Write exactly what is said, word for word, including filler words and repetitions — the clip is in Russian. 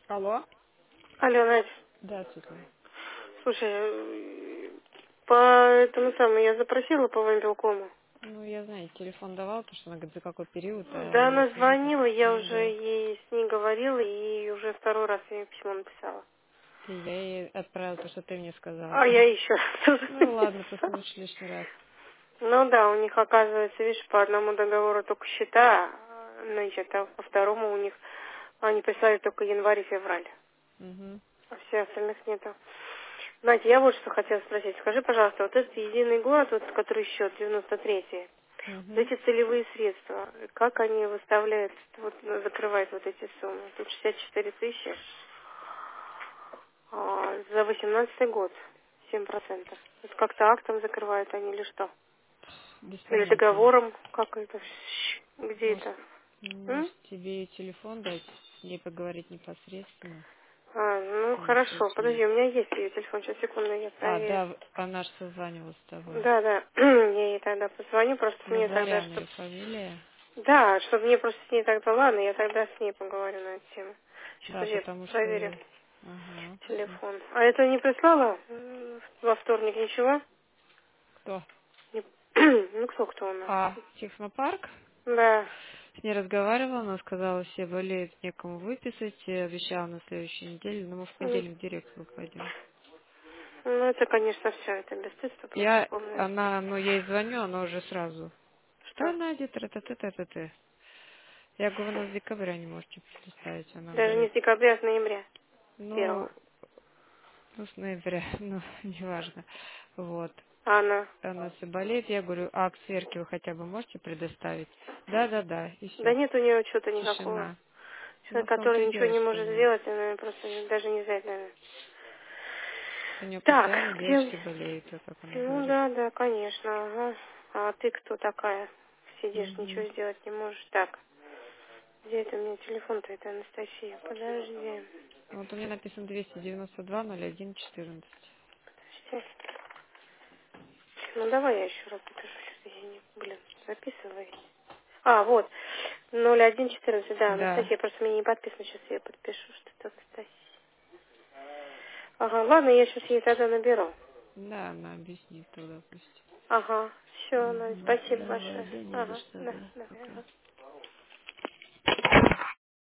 Алло? Алло, Надь, Да, Светлана. слушай, э, по этому самому я запросила по вампилкому. Ну, я знаю, телефон давал, потому что она говорит, за какой период, а Да, я она сижу тут. звонила, я Ну уже да. ей с ней говорила, и уже второй раз я ей письмо написала. И я ей отправила то, что ты мне сказала. А я еще раз. Ну ладно, послушай лишний раз. Ну да, у них, оказывается, видишь, по одному договору только счета, значит, а по второму у них они прислали только январь и февраль, Угу. а все остальных нету. Надя, я вот что хотела спросить. Скажи, пожалуйста, вот этот единый год, вот, который счет девяносто третий, вот Угу. эти целевые средства, как они выставляют, вот, ну, закрывают вот эти суммы? Тут шестьдесят четыре тысячи а, за восемнадцатый год, семь процентов. Вот как-то актом закрывают они или что? Без Или понятия. договором, как это, где Может, это? М? может тебе телефон дать, с ней поговорить непосредственно, А, ну если хорошо, с подожди, ней. у меня есть ее телефон, сейчас, секунду, я А, проверю. да, она же созванивалась с тобой. Да, да, я ей тогда позвоню, просто мне тогда, Назарян чтобы... ее фамилия. Да, чтобы мне просто с ней тогда, ладно, я тогда с ней поговорю на эту тему. Сейчас, Да, подожди, потому проверю что... Ага. телефон. А это не прислала м, во вторник ничего? Кто? Не- Ну, кто, кто у нас? А, технопарк? Да. С ней разговаривала, она сказала, все болеют, некому выписать, и обещала на следующей неделе, но мы в М. понедельник в дирекцию пойдем. Ну, это, конечно, все, это бесстыдство просто Я, полное. она, ну, я ей звоню, она уже сразу. Да, Что? Надя, тра та та та та та Я говорю, вы нас с декабря не можете предоставить. Она Даже не говорит, с декабря, а с ноября первого. ну, ну, с ноября, ну, неважно. Вот. А она? Она все болеет, я говорю, а к сверке вы хотя бы можете предоставить? Да, да, да, и Да все. нет у нее чего-то никакого. Тишина. Ну, Человек, в том-то который и ничего дело, не что может нет. сделать, она просто даже не знает, наверное. У нее Так, постоянно где... девочки болеют, вот как она Ну говорит. да, да, конечно, ага. А ты кто такая? Сидишь, ничего Угу. сделать не можешь. Так, где это у меня телефон-то, это Анастасия? Подожди. Вот у меня написано двести девяносто два ноль один четырнадцать. Подожди. Ну давай я еще раз напишу, сейчас я не, блин, записывай. А, вот, ноль один четырнадцать, да, Да. Анастасия, просто мне не подписано, сейчас я подпишу, что это Анастасия. Ага, ладно, я сейчас ей тогда наберу. Да, она объяснит тогда пусть. Ага, все, Надь, Угу. спасибо Давай, большое. да не за Ага, что, да, да. да, Пока. ага.